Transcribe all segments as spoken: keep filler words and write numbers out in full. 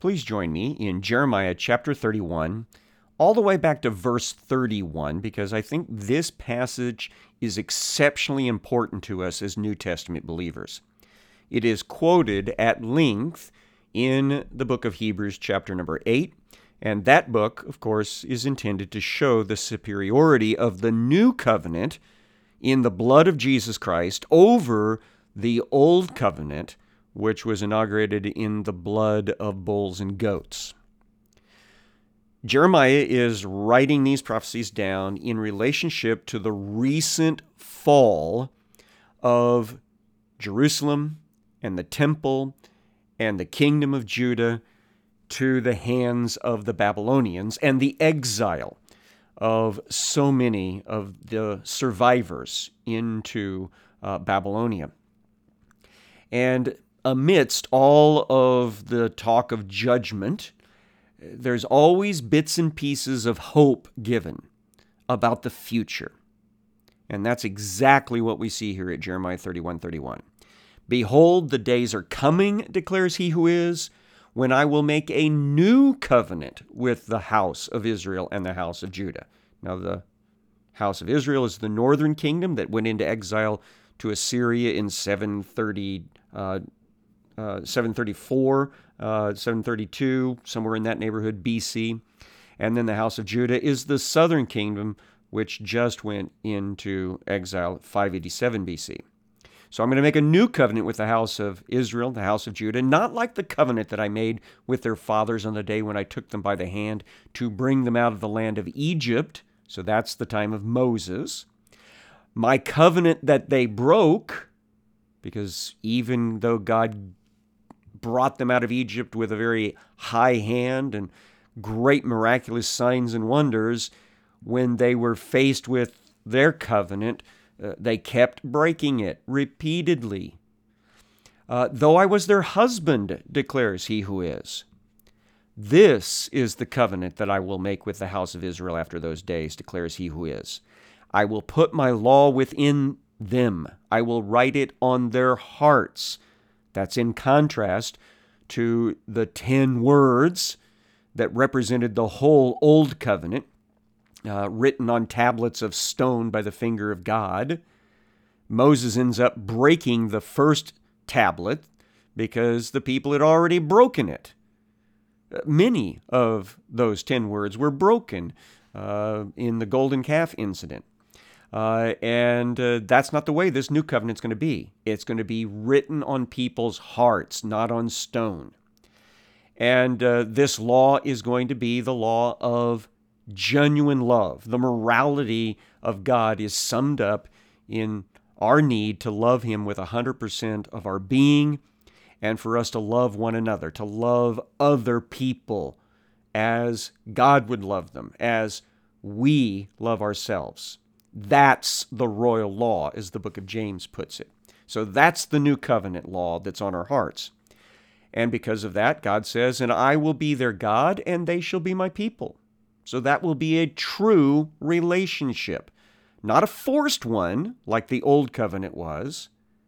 Please join me in Jeremiah chapter thirty-one, all the way back to verse thirty-one, because I think this passage is exceptionally important to us as New Testament believers. It is quoted at length in the book of Hebrews chapter number eight, and that book, of course, is intended to show the superiority of the new covenant in the blood of Jesus Christ over the old covenant, which was inaugurated in the blood of bulls and goats. Jeremiah is writing these prophecies down in relationship to the recent fall of Jerusalem and the temple and the kingdom of Judah to the hands of the Babylonians and the exile of so many of the survivors into uh, Babylonia. And amidst all of the talk of judgment, there's always bits and pieces of hope given about the future. And that's exactly what we see here at Jeremiah thirty-one thirty-one. Behold, the days are coming, declares he who is, when I will make a new covenant with the house of Israel and the house of Judah. Now, the house of Israel is the northern kingdom that went into exile to Assyria in seven thirty, uh, uh, seven thirty-four, uh, seven thirty-two, somewhere in that neighborhood, B C. And then the house of Judah is the southern kingdom, which just went into exile at five eighty-seven B C. So I'm going to make a new covenant with the house of Israel, the house of Judah, not like the covenant that I made with their fathers on the day when I took them by the hand to bring them out of the land of Egypt. So that's the time of Moses. My covenant that they broke, because even though God brought them out of Egypt with a very high hand and great miraculous signs and wonders, when they were faced with their covenant, uh, they kept breaking it repeatedly. Uh, though I was their husband, declares he who is. This is the covenant that I will make with the house of Israel after those days, declares he who is. I will put my law within them. I will write it on their hearts. That's in contrast to the ten words that represented the whole Old Covenant, uh, written on tablets of stone by the finger of God. Moses ends up breaking the first tablet because the people had already broken it. Many of those ten words were broken uh, in the golden calf incident. Uh, and uh, that's not the way this new covenant's going to be. It's going to be written on people's hearts, not on stone. And uh, this law is going to be the law of genuine love. The morality of God is summed up in our need to love Him with one hundred percent of our being, and for us to love one another, to love other people as God would love them, as we love ourselves. That's the royal law, as the book of James puts it. So that's the new covenant law that's on our hearts. And because of that, God says, and I will be their God, and they shall be my people. So that will be a true relationship, not a forced one like the old covenant was,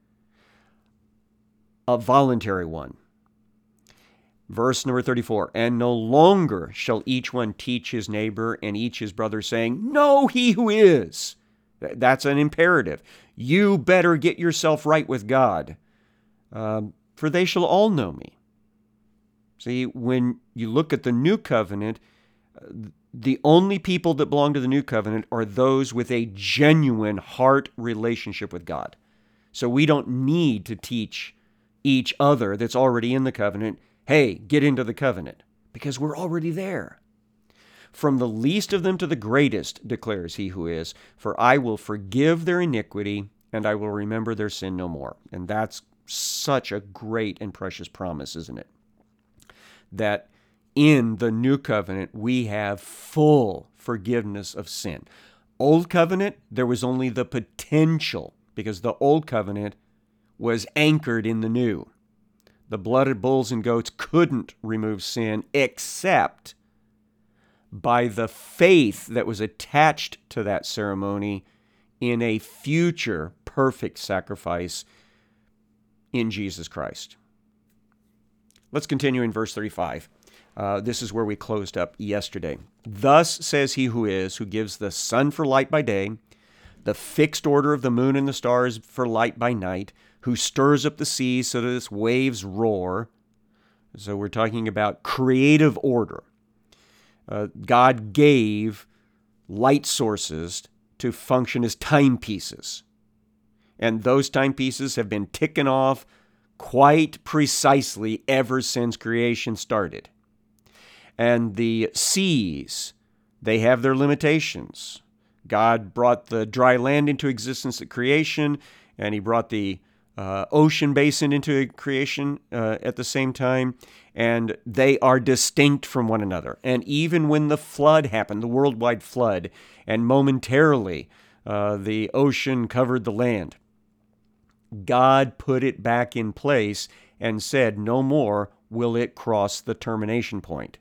a voluntary one. Verse number thirty-four, and no longer shall each one teach his neighbor and each his brother, saying, know he who is. That's an imperative. You better get yourself right with God, um, for they shall all know me. See, when you look at the new covenant, the only people that belong to the new covenant are those with a genuine heart relationship with God. So we don't need to teach each other that's already in the covenant, hey, get into the covenant, because we're already there. From the least of them to the greatest, declares he who is, for I will forgive their iniquity, and I will remember their sin no more. And that's such a great and precious promise, isn't it? That in the new covenant, we have full forgiveness of sin. Old covenant, there was only the potential, because the old covenant was anchored in the new. The blood of bulls and goats couldn't remove sin except by the faith that was attached to that ceremony in a future perfect sacrifice in Jesus Christ. Let's continue in verse thirty-five. Uh, this is where we closed up yesterday. Thus says he who is, who gives the sun for light by day, the fixed order of the moon and the stars for light by night, who stirs up the seas so that its waves roar. So we're talking about creative order. Uh, God gave light sources to function as timepieces. And those timepieces have been ticking off quite precisely ever since creation started. And the seas, they have their limitations. God brought the dry land into existence at creation, and he brought the uh, ocean basin into creation uh, at the same time, and they are distinct from one another. And even when the flood happened, the worldwide flood, and momentarily uh, the ocean covered the land, God put it back in place and said, no more will it cross the termination point.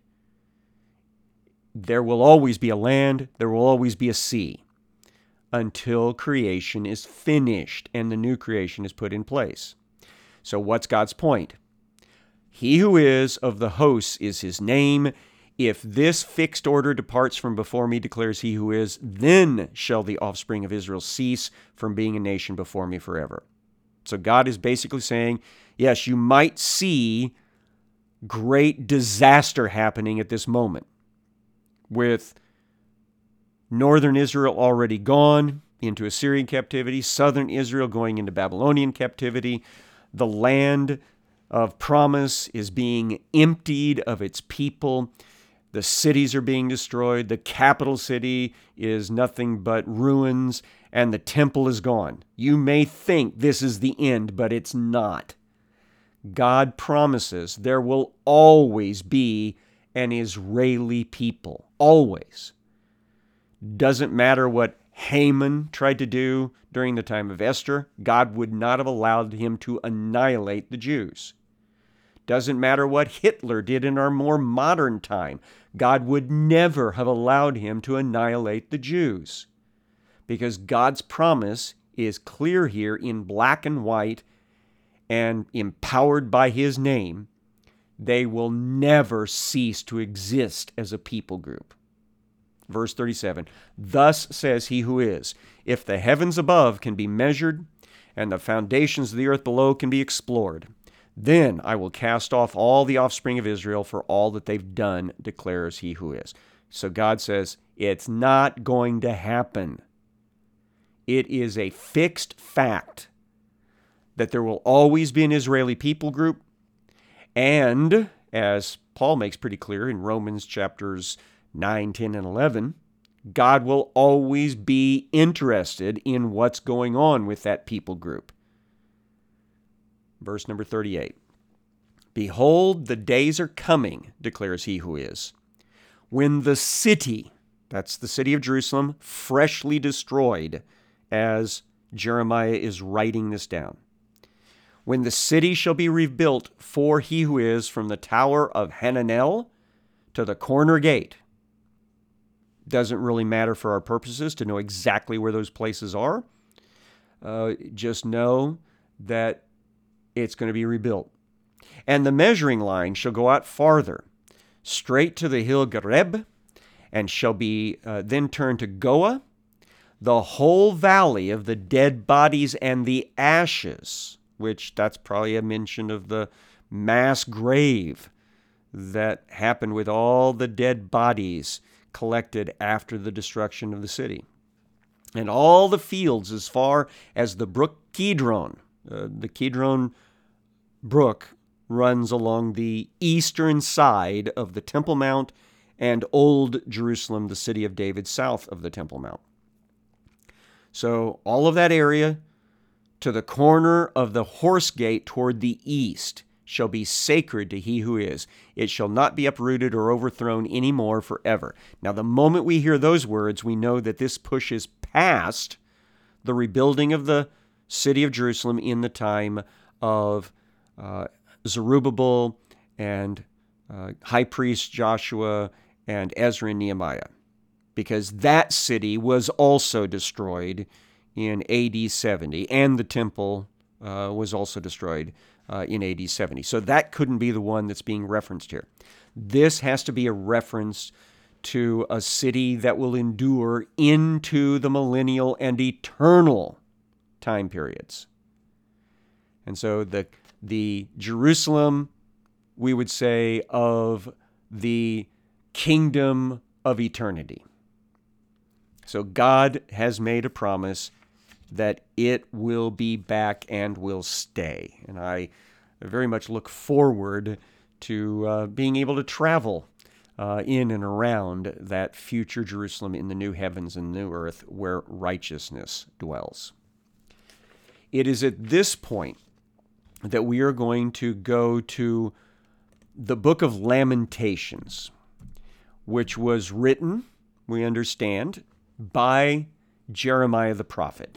There will always be a land, there will always be a sea, until creation is finished and the new creation is put in place. So what's God's point? He who is of the hosts is his name. If this fixed order departs from before me, declares he who is, then shall the offspring of Israel cease from being a nation before me forever. So God is basically saying, yes, you might see great disaster happening at this moment, with northern Israel already gone into Assyrian captivity, southern Israel going into Babylonian captivity. The land of promise is being emptied of its people. The cities are being destroyed. The capital city is nothing but ruins, and the temple is gone. You may think this is the end, but it's not. God promises there will always be an Israeli people. Always. Doesn't matter what Haman tried to do during the time of Esther. God would not have allowed him to annihilate the Jews. Doesn't matter what Hitler did in our more modern time. God would never have allowed him to annihilate the Jews. Because God's promise is clear here in black and white and empowered by his name. They will never cease to exist as a people group. Verse thirty-seven, thus says he who is, if the heavens above can be measured and the foundations of the earth below can be explored, then I will cast off all the offspring of Israel for all that they've done, declares he who is. So God says, it's not going to happen. It is a fixed fact that there will always be an Israeli people group. And as Paul makes pretty clear in Romans chapters nine, ten, and eleven, God will always be interested in what's going on with that people group. Verse number thirty-eight. Behold, the days are coming, declares he who is, when the city, that's the city of Jerusalem, freshly destroyed, as Jeremiah is writing this down. When the city shall be rebuilt for he who is, from the tower of Hananel to the corner gate. Doesn't really matter for our purposes to know exactly where those places are. Uh, just know that it's going to be rebuilt. And the measuring line shall go out farther, straight to the hill Gareb, and shall be uh, then turned to Goa, the whole valley of the dead bodies and the ashes, which that's probably a mention of the mass grave that happened with all the dead bodies collected after the destruction of the city. And all the fields as far as the brook Kidron. Uh, the Kidron brook runs along the eastern side of the Temple Mount and Old Jerusalem, the city of David, south of the Temple Mount. So all of that area to the corner of the horse gate toward the east shall be sacred to he who is. It shall not be uprooted or overthrown any more forever. Now, the moment we hear those words, we know that this pushes past the rebuilding of the city of Jerusalem in the time of uh, Zerubbabel and uh, high priest Joshua and Ezra and Nehemiah, because that city was also destroyed in A D seventy, and the temple uh, was also destroyed uh, in A D seventy. So that couldn't be the one that's being referenced here. This has to be a reference to a city that will endure into the millennial and eternal time periods. And so the the Jerusalem, we would say, of the kingdom of eternity. So God has made a promise that it will be back and will stay. And I very much look forward to uh, being able to travel uh, in and around that future Jerusalem in the new heavens and new earth where righteousness dwells. It is at this point that we are going to go to the book of Lamentations, which was written, we understand, by Jeremiah the prophet.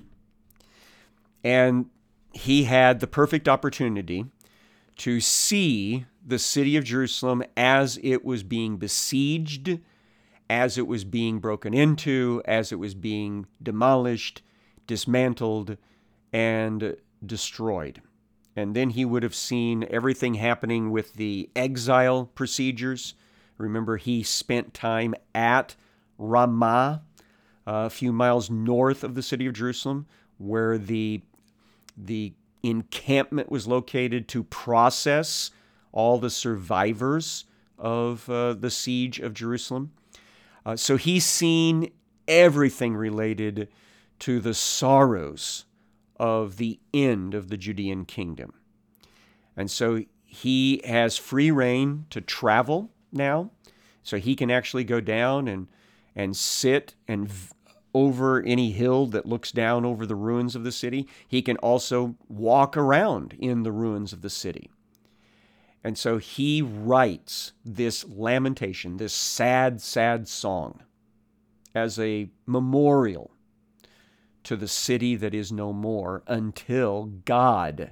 And he had the perfect opportunity to see the city of Jerusalem as it was being besieged, as it was being broken into, as it was being demolished, dismantled, and destroyed. And then he would have seen everything happening with the exile procedures. Remember, he spent time at Ramah, a few miles north of the city of Jerusalem, where the, the encampment was located to process all the survivors of uh, the siege of Jerusalem. Uh, so he's seen everything related to the sorrows of the end of the Judean kingdom. And so he has free rein to travel now. So he can actually go down and, and sit and v- over any hill that looks down over the ruins of the city. He can also walk around in the ruins of the city. And so he writes this lamentation, this sad, sad song, as a memorial to the city that is no more until God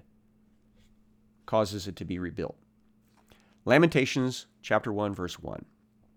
causes it to be rebuilt. Lamentations chapter one, verse one.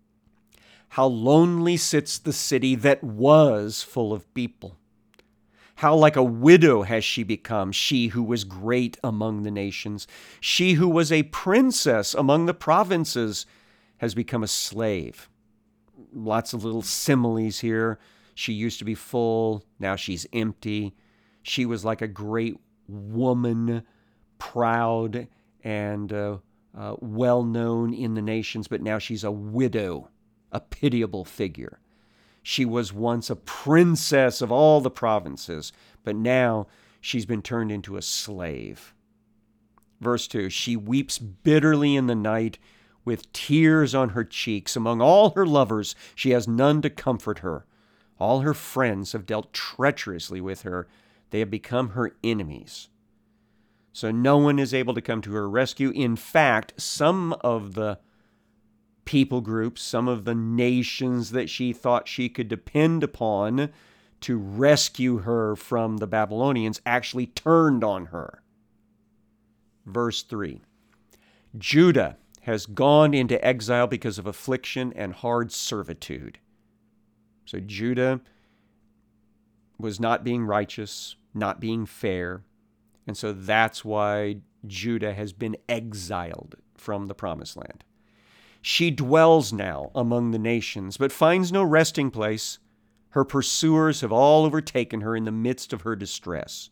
How lonely sits the city that was full of people. How like a widow has she become, she who was great among the nations. She who was a princess among the provinces has become a slave. Lots of little similes here. She used to be full, now she's empty. She was like a great woman, proud and uh, uh, well-known in the nations, but now she's a widow, a pitiable figure. She was once a princess of all the provinces, but now she's been turned into a slave. Verse two, she weeps bitterly in the night with tears on her cheeks. Among all her lovers, she has none to comfort her. All her friends have dealt treacherously with her. They have become her enemies. So no one is able to come to her rescue. In fact, some of the people groups, some of the nations that she thought she could depend upon to rescue her from the Babylonians actually turned on her. Verse three, Judah has gone into exile because of affliction and hard servitude. So Judah was not being righteous, not being fair, and so that's why Judah has been exiled from the promised land. She dwells now among the nations, but finds no resting place. Her pursuers have all overtaken her in the midst of her distress.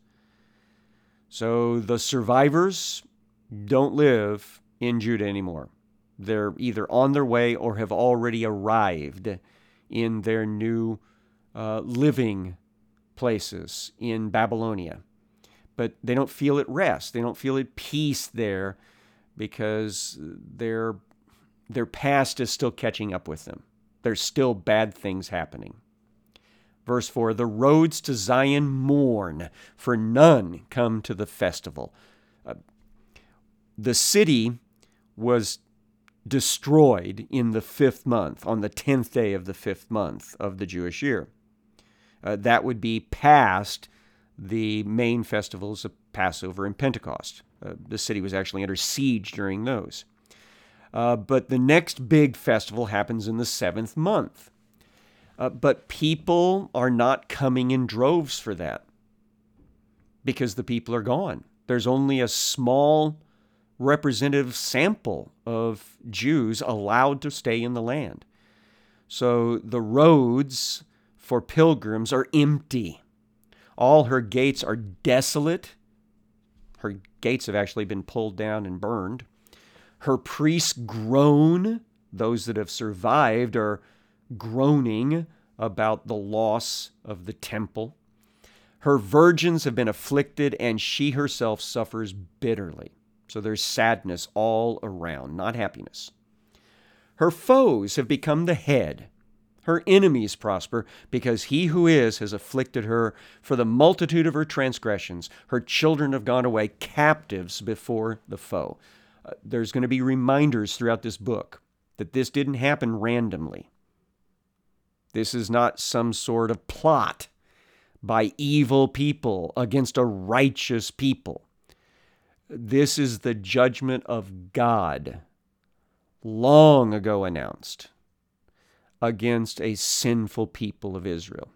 So the survivors don't live in Judah anymore. They're either on their way or have already arrived in their new uh, living places in Babylonia. But they don't feel at rest. They don't feel at peace there because their, their past is still catching up with them. There's still bad things happening. Verse four, the roads to Zion mourn, for none come to the festival. Uh, the city was destroyed in the fifth month, on the tenth day of the fifth month of the Jewish year. Uh, that would be past the main festivals of Passover and Pentecost. Uh, the city was actually under siege during those. Uh, but the next big festival happens in the seventh month. Uh, but people are not coming in droves for that because the people are gone. There's only a small representative sample of Jews allowed to stay in the land. So the roads for pilgrims are empty. All her gates are desolate. Her gates have actually been pulled down and burned. Her priests groan. Those that have survived are groaning about the loss of the temple. Her virgins have been afflicted, and she herself suffers bitterly. So there's sadness all around, not happiness. Her foes have become the head. Her enemies prosper, because he who is has afflicted her for the multitude of her transgressions. Her children have gone away captives before the foe. Uh, there's going to be reminders throughout this book that this didn't happen randomly. This is not some sort of plot by evil people against a righteous people. This is the judgment of God, long ago announced, against a sinful people of Israel.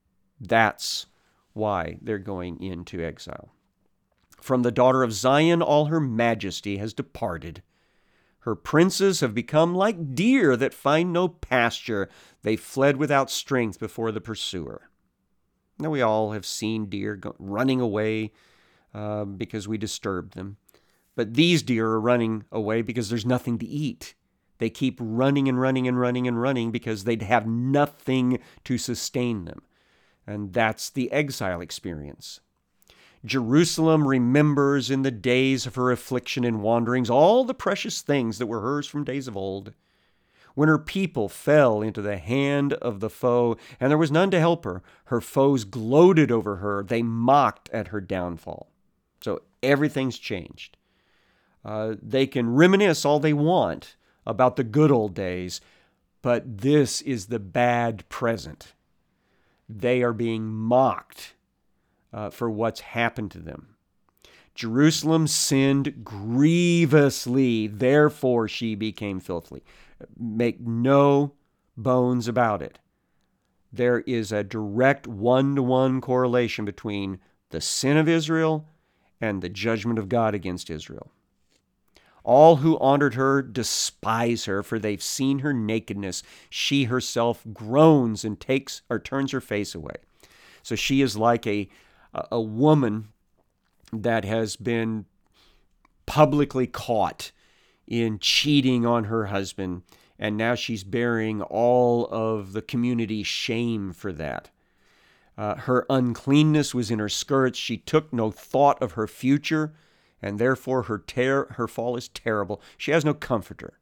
That's why they're going into exile. From the daughter of Zion, all her majesty has departed. Her princes have become like deer that find no pasture. They fled without strength before the pursuer. Now, we all have seen deer go, running away uh, because we disturbed them. But these deer are running away because there's nothing to eat. They keep running and running and running and running because they'd have nothing to sustain them. And that's the exile experience. Jerusalem remembers in the days of her affliction and wanderings all the precious things that were hers from days of old, when her people fell into the hand of the foe, and there was none to help her. Her foes gloated over her. They mocked at her downfall. So everything's changed. Uh, they can reminisce all they want about the good old days, but this is the bad present. They are being mocked uh, for what's happened to them. Jerusalem sinned grievously, therefore she became filthy. Make no bones about it. There is a direct one-to-one correlation between the sin of Israel and the judgment of God against Israel. All who honored her despise her, for they've seen her nakedness. She herself groans and takes or turns her face away. So she is like a, a woman that has been publicly caught in cheating on her husband, and now she's bearing all of the community's shame for that. Uh, her uncleanness was in her skirts. She took no thought of her future, and therefore her ter- her fall is terrible. She has no comforter.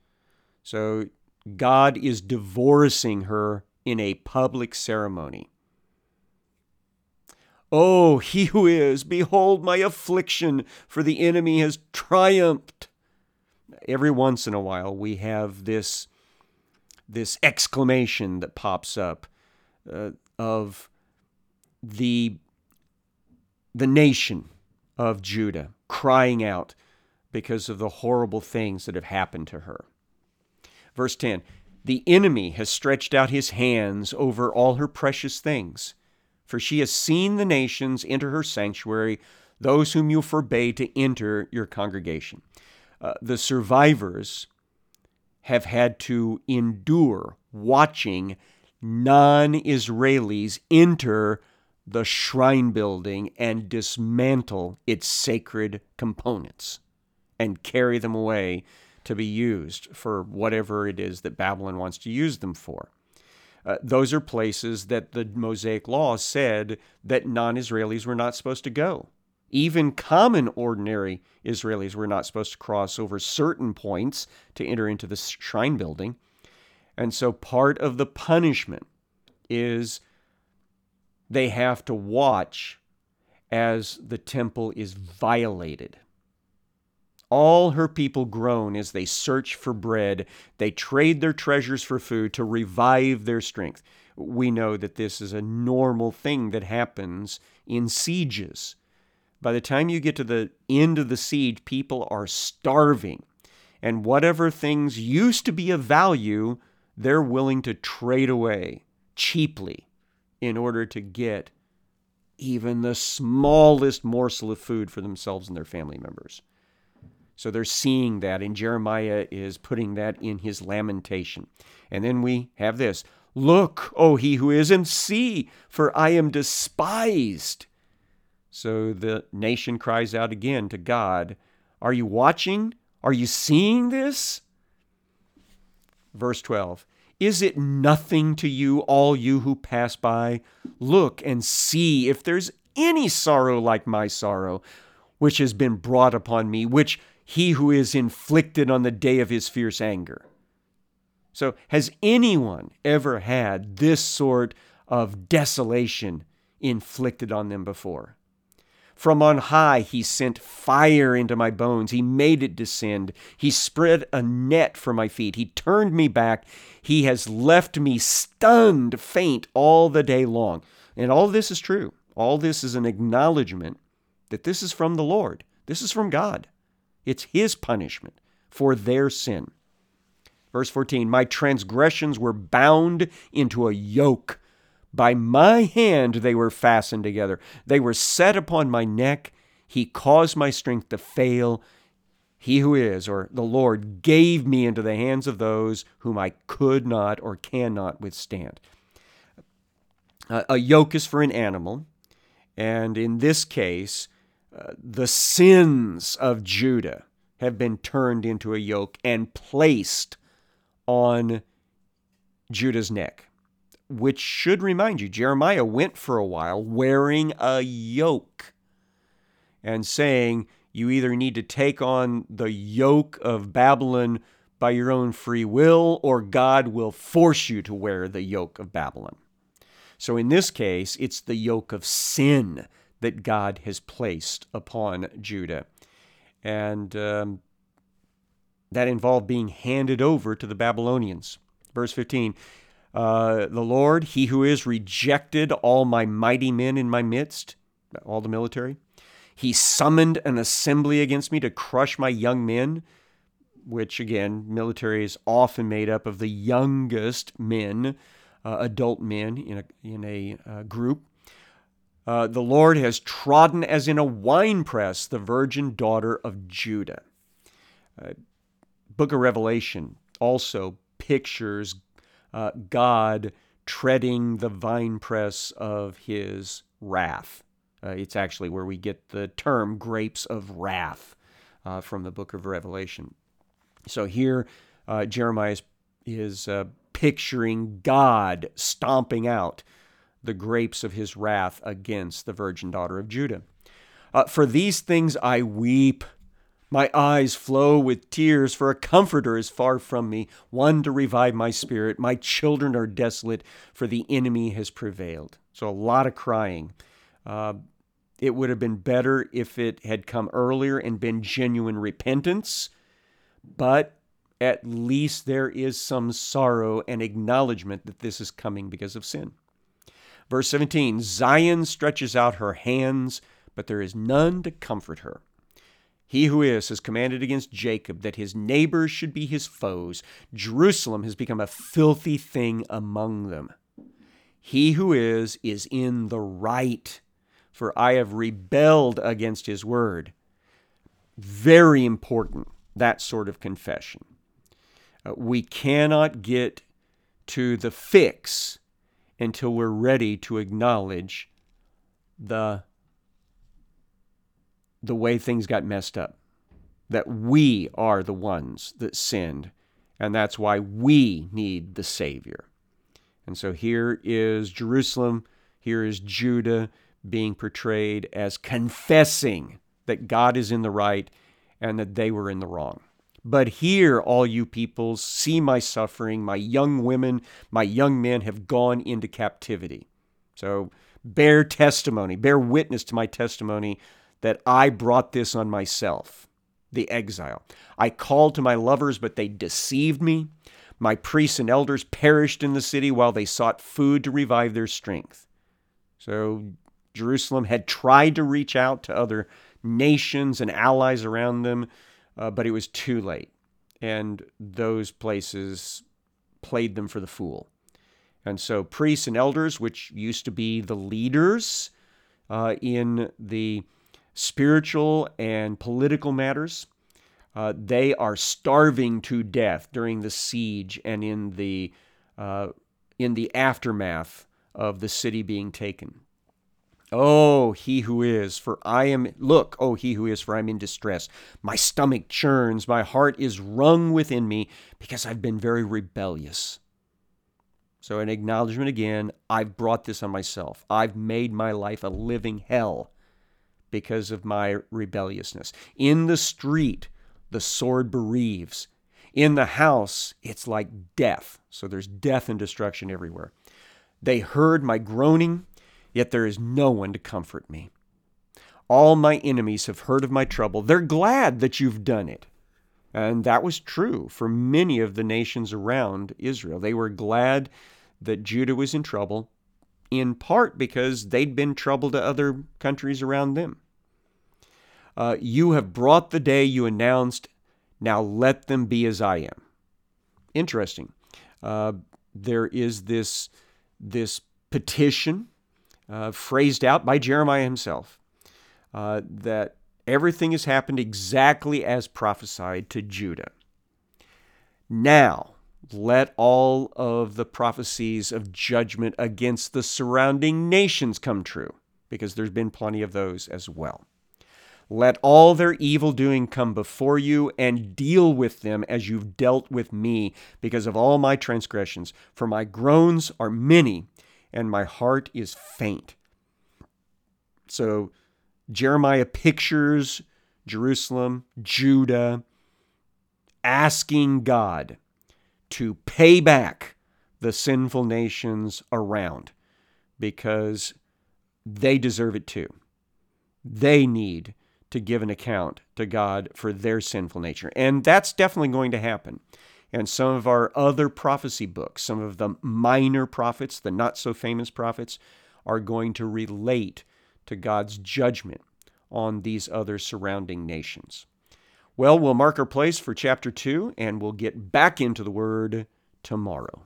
So God is divorcing her in a public ceremony. Oh, he who is, behold my affliction, for the enemy has triumphed. Every once in a while we have this, this exclamation that pops up uh, of the, the nation of Judah crying out because of the horrible things that have happened to her. Verse ten, the enemy has stretched out his hands over all her precious things, for she has seen the nations enter her sanctuary, those whom you forbade to enter your congregation. Uh, the survivors have had to endure watching non-Israelis enter the shrine building and dismantle its sacred components and carry them away to be used for whatever it is that Babylon wants to use them for. Uh, those are places that the Mosaic Law said that non-Israelis were not supposed to go. Even common, ordinary Israelis were not supposed to cross over certain points to enter into the shrine building. And so part of the punishment is they have to watch as the temple is violated. All her people groan as they search for bread. They trade their treasures for food to revive their strength. We know that this is a normal thing that happens in sieges. By the time you get to the end of the siege, people are starving. And whatever things used to be of value, they're willing to trade away cheaply in order to get even the smallest morsel of food for themselves and their family members. So they're seeing that, and Jeremiah is putting that in his lamentation. And then we have this, "Look, O he who is, and see, for I am despised." So the nation cries out again to God, "Are you watching? Are you seeing this?" Verse twelve, "Is it nothing to you, all you who pass by? Look and see if there's any sorrow like my sorrow, which has been brought upon me, which he who is inflicted on the day of his fierce anger." So has anyone ever had this sort of desolation inflicted on them before? "From on high he sent fire into my bones. He made it descend. He spread a net for my feet. He turned me back. He has left me stunned, faint all the day long." And all this is true. All this is an acknowledgement that this is from the Lord. This is from God. It's his punishment for their sin. Verse fourteen, "My transgressions were bound into a yoke. By my hand they were fastened together. They were set upon my neck. He caused my strength to fail. He who is, or the Lord, gave me into the hands of those whom I could not or cannot withstand." Uh, a yoke is for an animal. And in this case, uh, the sins of Judah have been turned into a yoke and placed on Judah's neck, which should remind you, Jeremiah went for a while wearing a yoke and saying, you either need to take on the yoke of Babylon by your own free will, or God will force you to wear the yoke of Babylon. So in this case, it's the yoke of sin that God has placed upon Judah. And um, that involved being handed over to the Babylonians. Verse fifteen, uh, "The Lord, he who is, rejected all my mighty men in my midst," all the military. "He summoned an assembly against me to crush my young men," which again, military is often made up of the youngest men, Uh, adult men in a, in a uh, group. Uh, "the Lord has trodden as in a winepress the virgin daughter of Judah." Uh, Book of Revelation also pictures uh, God treading the winepress of his wrath. Uh, it's actually where we get the term grapes of wrath uh, from the book of Revelation. So here uh, Jeremiah is, is uh, picturing God stomping out the grapes of his wrath against the virgin daughter of Judah. Uh, "For these things I weep. My eyes flow with tears, for a comforter is far from me, one to revive my spirit. My children are desolate, for the enemy has prevailed." So a lot of crying. Uh, it would have been better if it had come earlier and been genuine repentance, but at least there is some sorrow and acknowledgement that this is coming because of sin. Verse seventeen, "Zion stretches out her hands, but there is none to comfort her. He who is has commanded against Jacob that his neighbors should be his foes. Jerusalem has become a filthy thing among them. He who is, is in the right, for I have rebelled against his word." Very important, that sort of confession. Uh, we cannot get to the fix until we're ready to acknowledge the, the way things got messed up, that we are the ones that sinned, and that's why we need the Savior. And so here is Jerusalem, here is Judah being portrayed as confessing that God is in the right and that they were in the wrong. "But hear, all you peoples, see my suffering. My young women, my young men have gone into captivity." So bear testimony, bear witness to my testimony that I brought this on myself, the exile. "I called to my lovers, but they deceived me. My priests and elders perished in the city while they sought food to revive their strength." So Jerusalem had tried to reach out to other nations and allies around them, Uh, but it was too late, and those places played them for the fool. And so priests and elders, which used to be the leaders uh, in the spiritual and political matters, Uh, they are starving to death during the siege and in the uh, in the aftermath of the city being taken. Oh, he who is, for I am, look, oh, he who is, for I am in distress. My stomach churns, my heart is wrung within me, because I've been very rebellious. So an acknowledgement again, I've brought this on myself. I've made my life a living hell because of my rebelliousness. In the street, the sword bereaves. In the house, it's like death. So there's death and destruction everywhere. They heard my groaning, yet there is no one to comfort me. All my enemies have heard of my trouble. They're glad that you've done it. And that was true for many of the nations around Israel. They were glad that Judah was in trouble, in part because they'd been trouble to other countries around them. Uh, you have brought the day you announced. Now let them be as I am. Interesting. Uh, there is this, this petition Uh, phrased out by Jeremiah himself, uh, that everything has happened exactly as prophesied to Judah. Now, let all of the prophecies of judgment against the surrounding nations come true, because there's been plenty of those as well. Let all their evil doing come before you, and deal with them as you've dealt with me, because of all my transgressions. For my groans are many, and my heart is faint. So Jeremiah pictures Jerusalem, Judah, asking God to pay back the sinful nations around, because they deserve it too. They need to give an account to God for their sinful nature. And that's definitely going to happen. And some of our other prophecy books, some of the minor prophets, the not-so-famous prophets, are going to relate to God's judgment on these other surrounding nations. Well, we'll mark our place for chapter two, and we'll get back into the Word tomorrow.